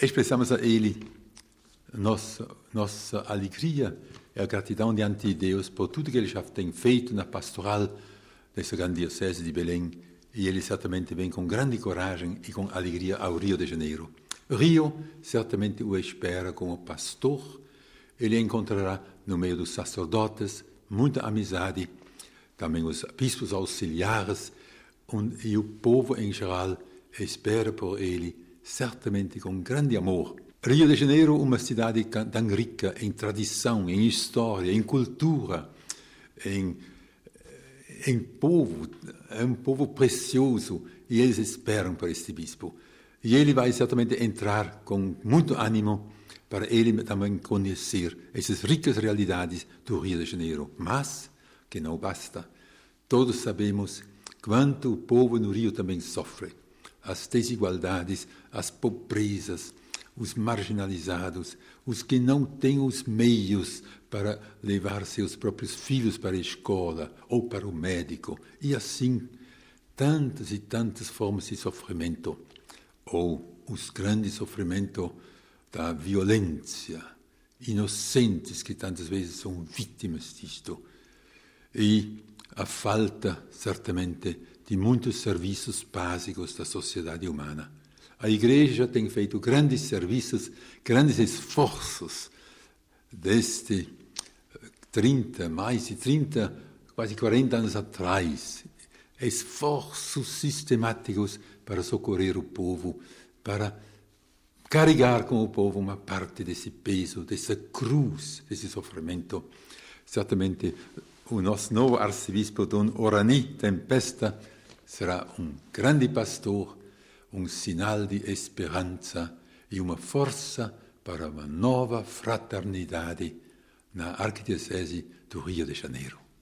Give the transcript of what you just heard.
expressamos a Ele nossa alegria e a gratidão diante de Deus por tudo que Ele já tem feito na pastoral dessa grande diocese de Belém, e Ele certamente vem com grande coragem e com alegria ao Rio de Janeiro. Rio certamente o espera como pastor. Ele encontrará no meio dos sacerdotes muita amizade, também os bispos auxiliares, e o povo em geral espera por ele, certamente com grande amor. Rio de Janeiro, uma cidade tão rica em tradição, em história, em cultura, em povo, é um povo precioso, e eles esperam por este bispo. E ele vai certamente entrar com muito ânimo para ele também conhecer essas ricas realidades do Rio de Janeiro. Mas, que não basta, todos sabemos quanto o povo no Rio também sofre. As desigualdades, as pobrezas, os marginalizados, os que não têm os meios para levar seus próprios filhos para a escola ou para o médico, e assim tantas e tantas formas de sofrimento, ou os grandes sofrimentos da violência, inocentes que tantas vezes são vítimas disto, e a falta, certamente, de muitos serviços básicos da sociedade humana. A Igreja tem feito grandes serviços, grandes esforços desde mais de 30, quase 40 anos atrás, esforços sistemáticos para socorrer o povo, para carregar com o povo uma parte desse peso, dessa cruz, desse sofrimento. Certamente o nosso novo arcebispo, Dom Orani Tempesta, será um grande pastor, um sinal de esperança e uma força para uma nova fraternidade na Arquidiocese do Rio de Janeiro.